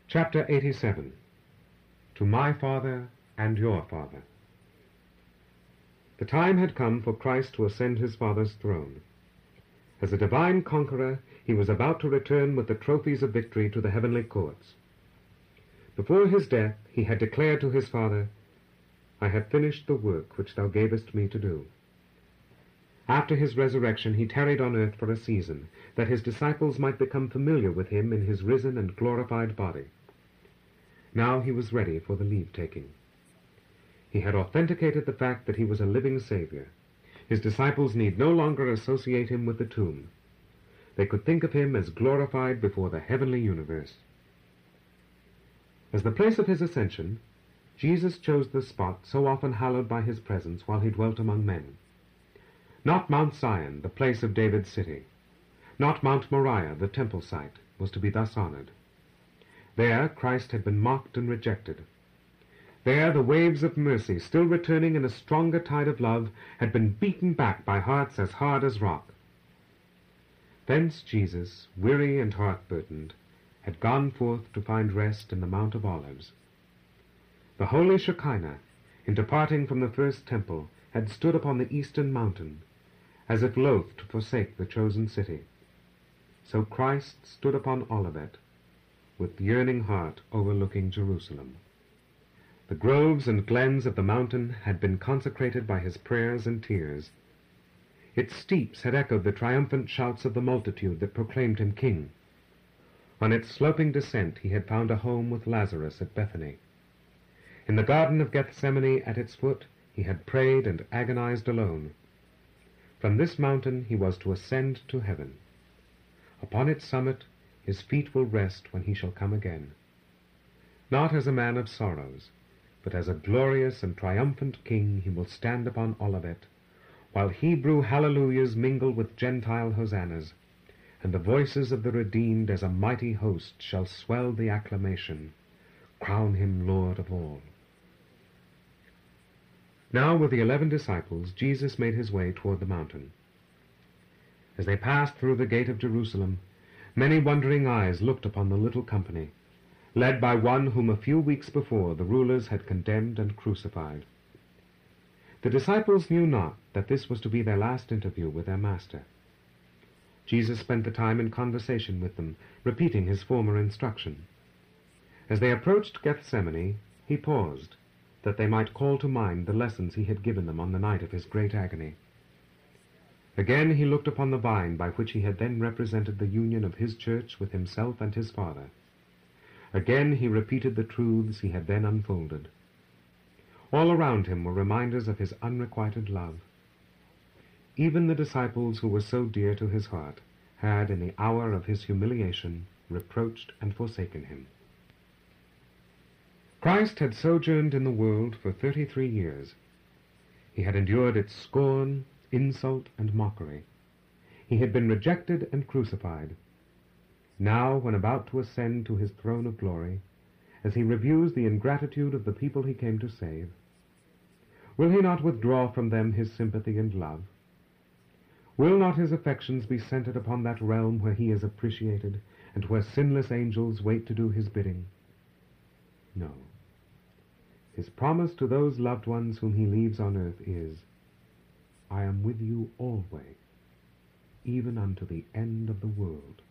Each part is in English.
Chapter 87. To my Father and your Father. The time had come for Christ to ascend his Father's throne. As a divine conqueror, he was about to return with the trophies of victory to the heavenly courts. Before his death, he had declared to his Father, "I have finished the work which thou gavest me to do." After his resurrection, he tarried on earth for a season, that his disciples might become familiar with him in his risen and glorified body. Now he was ready for the leave-taking. He had authenticated the fact that he was a living Savior. His disciples need no longer associate him with the tomb. They could think of him as glorified before the heavenly universe. As the place of his ascension, Jesus chose the spot so often hallowed by his presence while he dwelt among men. Not Mount Zion, the place of David's city, not Mount Moriah, the temple site, was to be thus honored. There Christ had been mocked and rejected. There the waves of mercy, still returning in a stronger tide of love, had been beaten back by hearts as hard as rock. Thence Jesus, weary and heart-burdened, had gone forth to find rest in the Mount of Olives. The holy Shekinah, in departing from the first temple, had stood upon the eastern mountain, as if loath to forsake the chosen city. So Christ stood upon Olivet, with yearning heart overlooking Jerusalem. The groves and glens of the mountain had been consecrated by his prayers and tears. Its steeps had echoed the triumphant shouts of the multitude that proclaimed him king. On its sloping descent he had found a home with Lazarus at Bethany. In the Garden of Gethsemane at its foot he had prayed and agonized alone. From this mountain he was to ascend to heaven. Upon its summit his feet will rest when he shall come again. Not as a man of sorrows, but as a glorious and triumphant king he will stand upon Olivet, while Hebrew hallelujahs mingle with Gentile hosannas, and the voices of the redeemed as a mighty host shall swell the acclamation, "Crown him Lord of all." Now with the 11 disciples, Jesus made his way toward the mountain. As they passed through the gate of Jerusalem, many wondering eyes looked upon the little company, led by one whom a few weeks before the rulers had condemned and crucified. The disciples knew not that this was to be their last interview with their Master. Jesus spent the time in conversation with them, repeating his former instruction. As they approached Gethsemane, he paused, that they might call to mind the lessons he had given them on the night of his great agony. Again he looked upon the vine by which he had then represented the union of his church with himself and his Father. Again he repeated the truths he had then unfolded. All around him were reminders of his unrequited love. Even the disciples who were so dear to his heart had, in the hour of his humiliation, reproached and forsaken him. Christ had sojourned in the world for 33 years. He had endured its scorn, insult, and mockery. He had been rejected and crucified. Now, when about to ascend to his throne of glory, as he reviews the ingratitude of the people he came to save, will he not withdraw from them his sympathy and love? Will not his affections be centered upon that realm where he is appreciated, and where sinless angels wait to do his bidding? No. His promise to those loved ones whom he leaves on earth is, "I am with you always, even unto the end of the world."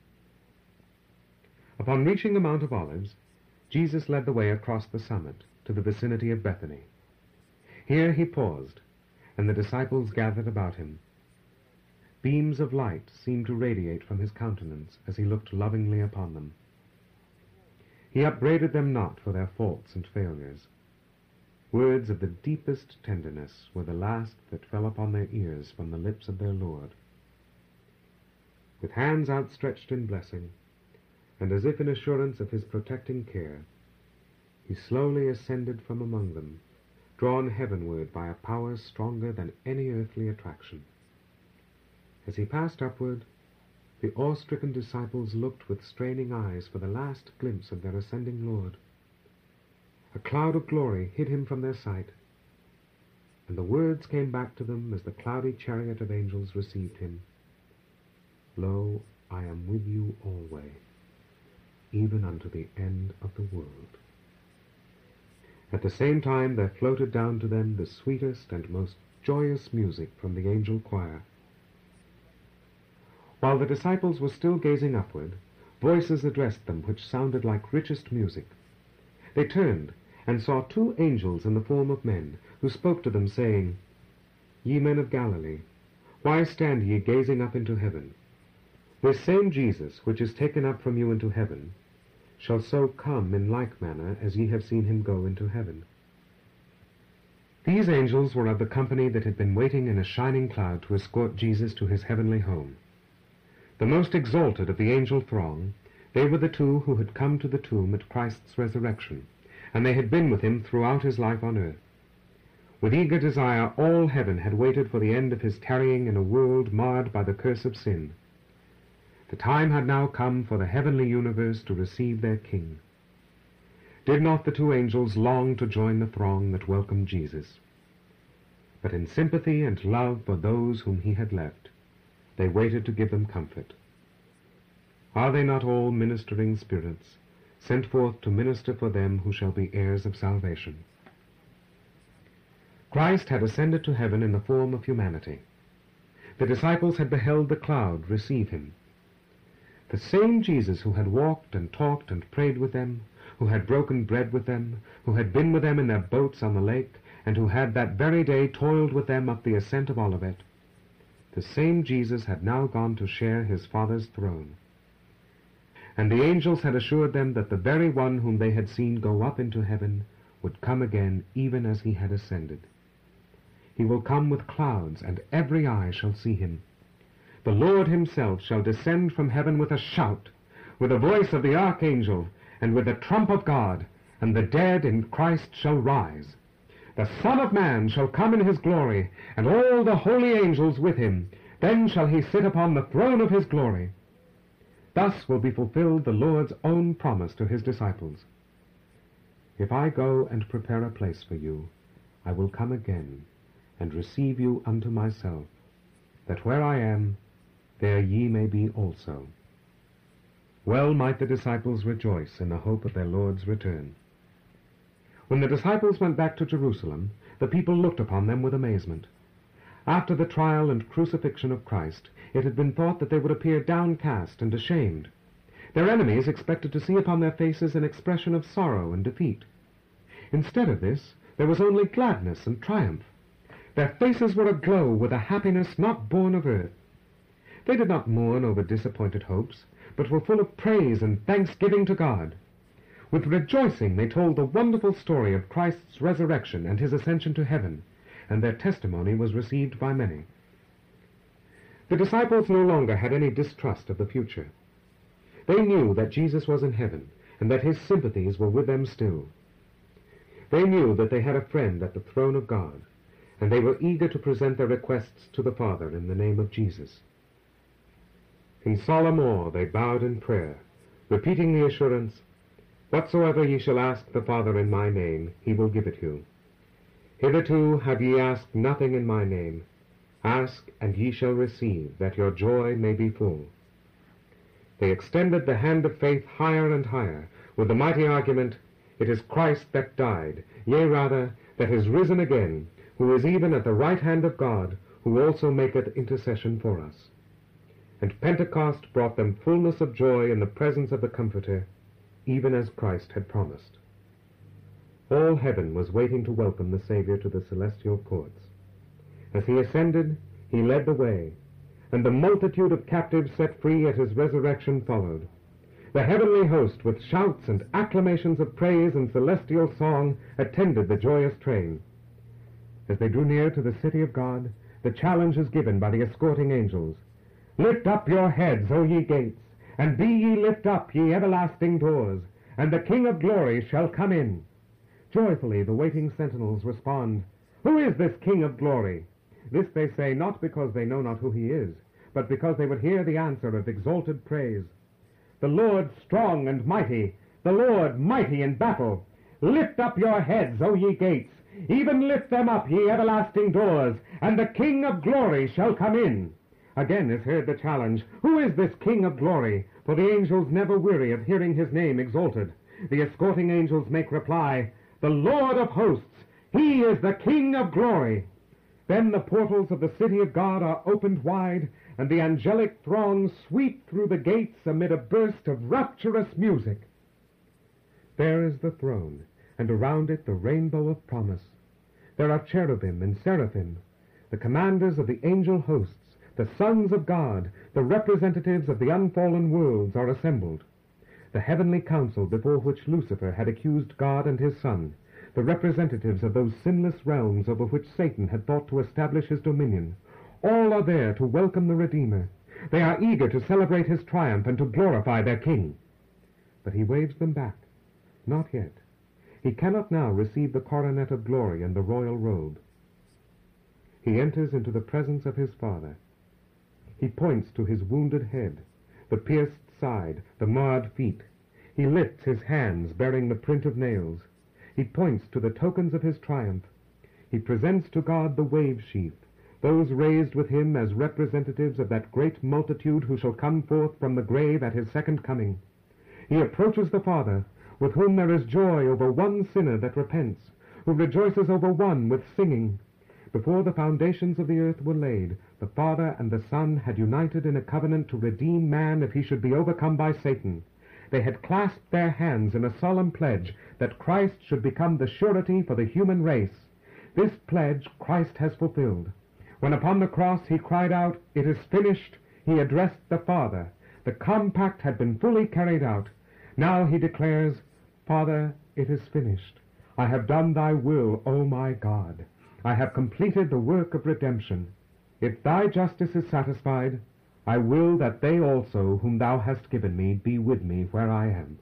Upon reaching the Mount of Olives, Jesus led the way across the summit to the vicinity of Bethany. Here he paused, and the disciples gathered about him. Beams of light seemed to radiate from his countenance as he looked lovingly upon them. He upbraided them not for their faults and failures. Words of the deepest tenderness were the last that fell upon their ears from the lips of their Lord. With hands outstretched in blessing, and as if in assurance of his protecting care, he slowly ascended from among them, drawn heavenward by a power stronger than any earthly attraction. As he passed upward, the awe-stricken disciples looked with straining eyes for the last glimpse of their ascending Lord. A cloud of glory hid him from their sight, and the words came back to them as the cloudy chariot of angels received him, "Lo, I am with you always, even unto the end of the world. At the same time there floated down to them the sweetest and most joyous music from the angel choir. While the disciples were still gazing upward, voices addressed them which sounded like richest music. They turned and saw 2 angels in the form of men, who spoke to them, saying, Ye men of Galilee, why stand ye gazing up into heaven? This same Jesus, which is taken up from you into heaven, shall so come in like manner as ye have seen him go into heaven. These angels were of the company that had been waiting in a shining cloud to escort Jesus to his heavenly home. The most exalted of the angel throng, they were the 2 who had come to the tomb at Christ's resurrection, and they had been with him throughout his life on earth. With eager desire all heaven had waited for the end of his tarrying in a world marred by the curse of sin. The time had now come for the heavenly universe to receive their King. Did not the 2 angels long to join the throng that welcomed Jesus? But in sympathy and love for those whom he had left, they waited to give them comfort. Are they not all ministering spirits, sent forth to minister for them who shall be heirs of salvation? Christ had ascended to heaven in the form of humanity. The disciples had beheld the cloud receive him. The same Jesus who had walked and talked and prayed with them, who had broken bread with them, who had been with them in their boats on the lake, and who had that very day toiled with them up the ascent of Olivet, the same Jesus had now gone to share his Father's throne. And the angels had assured them that the very one whom they had seen go up into heaven would come again even as he had ascended. He will come with clouds, and every eye shall see him. The Lord himself shall descend from heaven with a shout, with the voice of the archangel, and with the trump of God, and the dead in Christ shall rise. The Son of Man shall come in his glory, and all the holy angels with him. Then shall he sit upon the throne of his glory. Thus will be fulfilled the Lord's own promise to his disciples. If I go and prepare a place for you, I will come again, and receive you unto myself, that where I am, there ye may be also. Well might the disciples rejoice in the hope of their Lord's return. When the disciples went back to Jerusalem, the people looked upon them with amazement. After the trial and crucifixion of Christ, it had been thought that they would appear downcast and ashamed. Their enemies expected to see upon their faces an expression of sorrow and defeat. Instead of this, there was only gladness and triumph. Their faces were aglow with a happiness not born of earth. They did not mourn over disappointed hopes, but were full of praise and thanksgiving to God. With rejoicing they told the wonderful story of Christ's resurrection and his ascension to heaven, and their testimony was received by many. The disciples no longer had any distrust of the future. They knew that Jesus was in heaven, and that his sympathies were with them still. They knew that they had a friend at the throne of God, and they were eager to present their requests to the Father in the name of Jesus. In solemn awe they bowed in prayer, repeating the assurance, Whatsoever ye shall ask the Father in my name, he will give it you. Hitherto have ye asked nothing in my name. Ask, and ye shall receive, that your joy may be full. They extended the hand of faith higher and higher, with the mighty argument, It is Christ that died, yea rather, that is risen again, who is even at the right hand of God, who also maketh intercession for us. And Pentecost brought them fullness of joy in the presence of the Comforter, even as Christ had promised. All heaven was waiting to welcome the Savior to the celestial courts. As he ascended, he led the way, and the multitude of captives set free at his resurrection followed. The heavenly host, with shouts and acclamations of praise and celestial song, attended the joyous train. As they drew near to the city of God, the challenge is given by the escorting angels. Lift up your heads, O ye gates, and be ye lift up, ye everlasting doors, and the King of glory shall come in. Joyfully the waiting sentinels respond, Who is this King of glory? This they say not because they know not who he is, but because they would hear the answer of exalted praise. The Lord strong and mighty, the Lord mighty in battle. Lift up your heads, O ye gates, even lift them up, ye everlasting doors, and the King of glory shall come in. Again is heard the challenge, Who is this King of glory? For the angels never weary of hearing his name exalted. The escorting angels make reply, "The Lord of hosts, he is the King of glory." Then the portals of the city of God are opened wide, and the angelic throng sweep through the gates amid a burst of rapturous music. There is the throne, and around it the rainbow of promise. There are cherubim and seraphim, the commanders of the angel hosts, the sons of God, the representatives of the unfallen worlds are assembled. The heavenly council before which Lucifer had accused God and his Son, the representatives of those sinless realms over which Satan had thought to establish his dominion, all are there to welcome the Redeemer. They are eager to celebrate his triumph and to glorify their King. But he waves them back. Not yet. He cannot now receive the coronet of glory and the royal robe. He enters into the presence of his Father. He points to his wounded head, the pierced side, the marred feet. He lifts his hands bearing the print of nails. He points to the tokens of his triumph. He presents to God the wave sheaf, those raised with him as representatives of that great multitude who shall come forth from the grave at his second coming. He approaches the Father, with whom there is joy over one sinner that repents, who rejoices over one with singing. Before the foundations of the earth were laid, the Father and the Son had united in a covenant to redeem man if he should be overcome by Satan. They had clasped their hands in a solemn pledge that Christ should become the surety for the human race. This pledge Christ has fulfilled. When upon the cross he cried out, "It is finished," he addressed the Father. The compact had been fully carried out. Now he declares, "Father, it is finished. I have done thy will, O my God. I have completed the work of redemption. If thy justice is satisfied, I will that they also whom thou hast given me be with me where I am."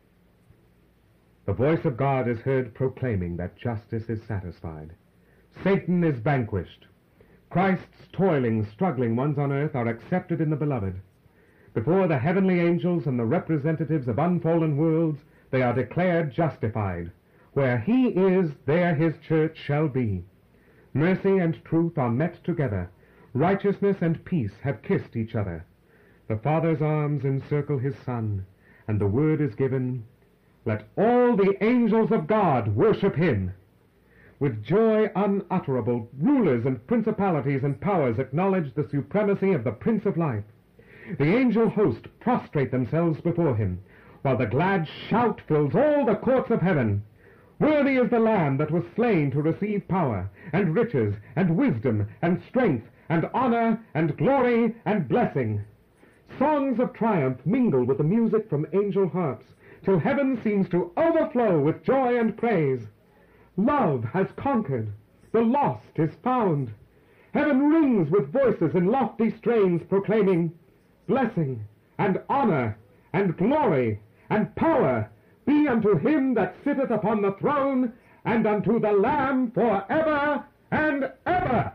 The voice of God is heard proclaiming that justice is satisfied. Satan is vanquished. Christ's toiling, struggling ones on earth are accepted in the Beloved. Before the heavenly angels and the representatives of unfallen worlds, they are declared justified. Where he is, there his church shall be. Mercy and truth are met together. Righteousness and peace have kissed each other. The Father's arms encircle his Son, and the word is given, "Let all the angels of God worship him." With joy unutterable, rulers and principalities and powers acknowledge the supremacy of the Prince of Life. The angel host prostrate themselves before him, while the glad shout fills all the courts of heaven. Worthy is the Lamb that was slain to receive power, and riches, and wisdom, and strength, and honor, and glory, and blessing. Songs of triumph mingle with the music from angel harps, till heaven seems to overflow with joy and praise. Love has conquered. The lost is found. Heaven rings with voices in lofty strains proclaiming, "Blessing, and honor, and glory, and power be unto him that sitteth upon the throne, and unto the Lamb forever and ever."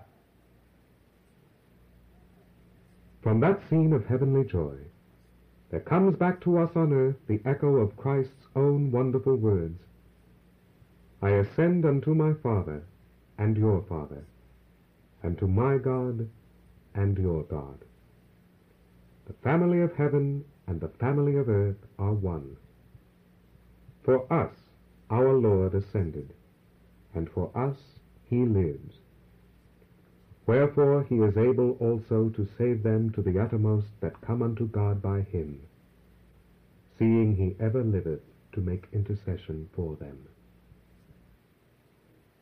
From that scene of heavenly joy, there comes back to us on earth the echo of Christ's own wonderful words, "I ascend unto my Father and your Father, and to my God and your God." The family of heaven and the family of earth are one. For us our Lord ascended, and for us he lives. Wherefore he is able also to save them to the uttermost that come unto God by him, seeing he ever liveth to make intercession for them.